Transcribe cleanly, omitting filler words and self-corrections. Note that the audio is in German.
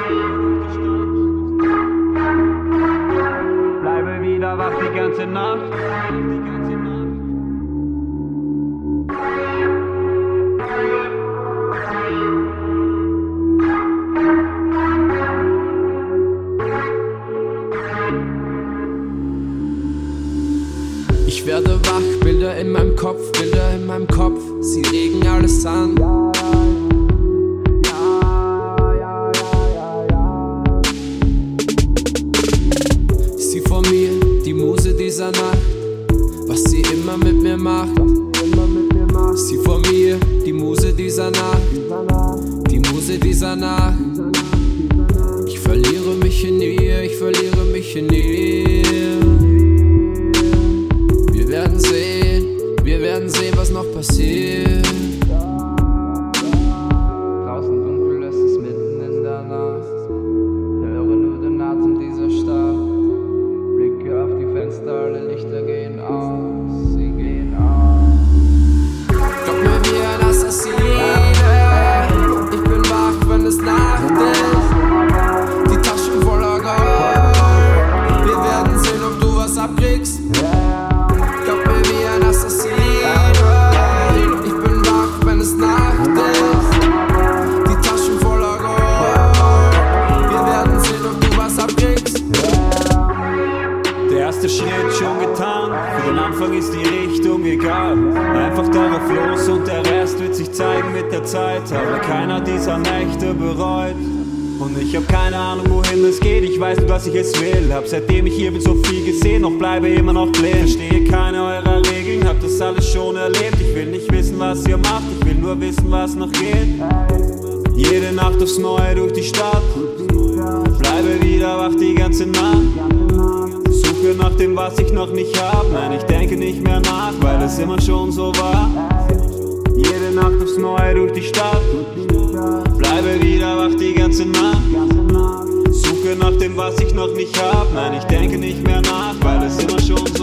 Bleibe wieder wach die ganze Nacht. Ich werde wach, Bilder in meinem Kopf, sie regen alles an. Sie vor mir, die Muse dieser Nacht, was sie immer mit mir macht. Sie vor mir, die Muse dieser Nacht, die Muse dieser Nacht. Ich verliere mich in ihr, ich verliere mich in ihr. Wir werden sehen, was noch passiert. Draußen dunkel, es ist mitten in der Nacht. Höre nur den Atem dieser Stadt. Blicke auf die Fenster, alle Lichter gehen aus, sie gehen aus. Glaub mir wie ein Assassine, ich bin wach, wenn es Nacht ist. Die Taschen voller Gold, wir werden sehen, ob du was abkriegst. Glaub mir wie ein Assassine, ich bin wach, wenn es Nacht ist. Die Taschen voller Gold, wir werden sehen, ob du was abkriegst. Der erste Schritt schon getan, für den Anfang ist die Richtung egal. Einfach darauf los und der Rest wird sich zeigen mit der Zeit. Aber keiner dieser Nächte bereut. Und ich hab keine Ahnung, wohin es geht, ich weiß nur, dass ich es will. Hab seitdem ich hier bin so viel gesehen, doch bleibe immer noch blind. Verstehe keine eurer Regeln, hab das alles schon erlebt. Ich will nicht wissen, was ihr macht, ich will nur wissen, was noch geht. Jede Nacht aufs Neue durch die Stadt, bleibe wieder wach die ganze Nacht. Suche nach dem, was ich noch nicht hab, nein, ich denke nicht mehr nach, weil es immer schon so war. Jede Nacht aufs Neue durch die Stadt, bleibe wieder wach die ganze Nacht. Suche nach dem, was ich noch nicht hab, nein, ich denke nicht mehr nach, weil es immer schon so war.